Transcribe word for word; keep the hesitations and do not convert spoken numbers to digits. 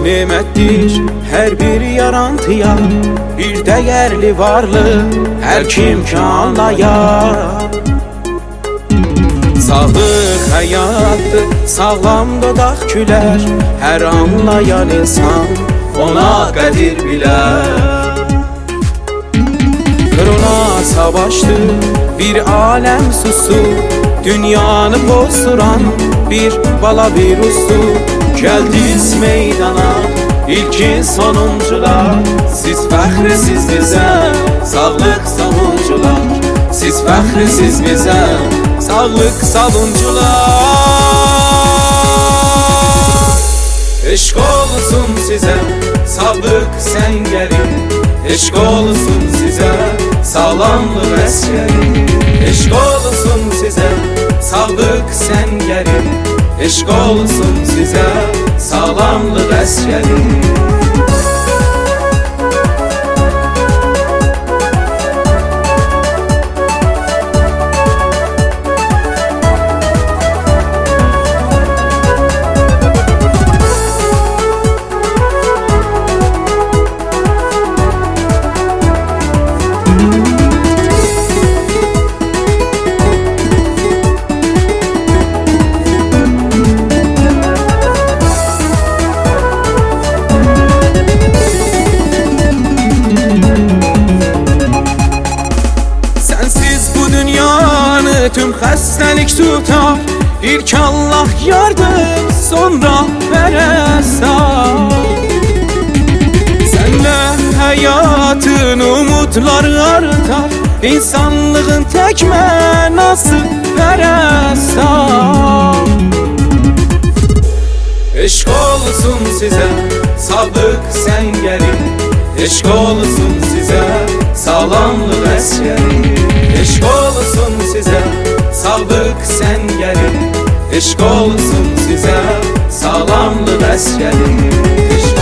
nemətdir hər bir yarantıya, bir dəyərli varlıq hər kim ki anlayar. Sağlıq həyatdır, sağlam dodaq külər, hər anlayan insan ona qədir bilər. Korona savaşdır, bir aləm susu, dünyanı pozduran bir bala virusu. Gəldiniz meydana, ilkin sonuncular, siz fəxrisiz bizə, sağlıq savuncular. Siz fəxrisiz bizə, sağlıq savuncular. Eşq olsun sizə, sağlıq səngəri, eşq olsun sizə, sağlamlıq əsgəri. Eşq olsun sizə, sağlıq səngəri, eşq olsun sizə, sağlamlıq əsgəri. Tüm xəstəlik tutar, ilk Allah yardım, sonra pərəstar. Sənlə həyatın umudları artar, insanlığın tək mənası pərəstar. Eşq olsun sizə, sağlıq səngəri, eşq olsun sizə, sağlamlıq əsgəri. Eşq olsun sizə, sağlıq səngəri, eşq olsun sizə, sağlamlıq əsgəri.